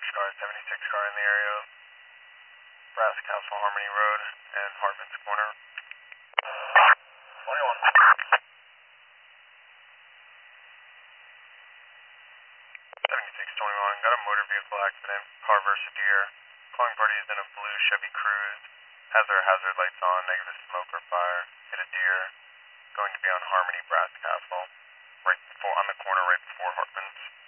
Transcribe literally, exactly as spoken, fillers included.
seventy-six car, seventy-six car in the area. Brass Castle, Harmony Road, and Hartman's Corner. twenty-one. seventy-six twenty-one, got a motor vehicle accident, car versus deer. Calling party is in a blue Chevy Cruze. Has their hazard lights on, negative smoke or fire. Hit a deer. Going to be on Harmony Brass Castle. Right before, on the corner right before Hartman's.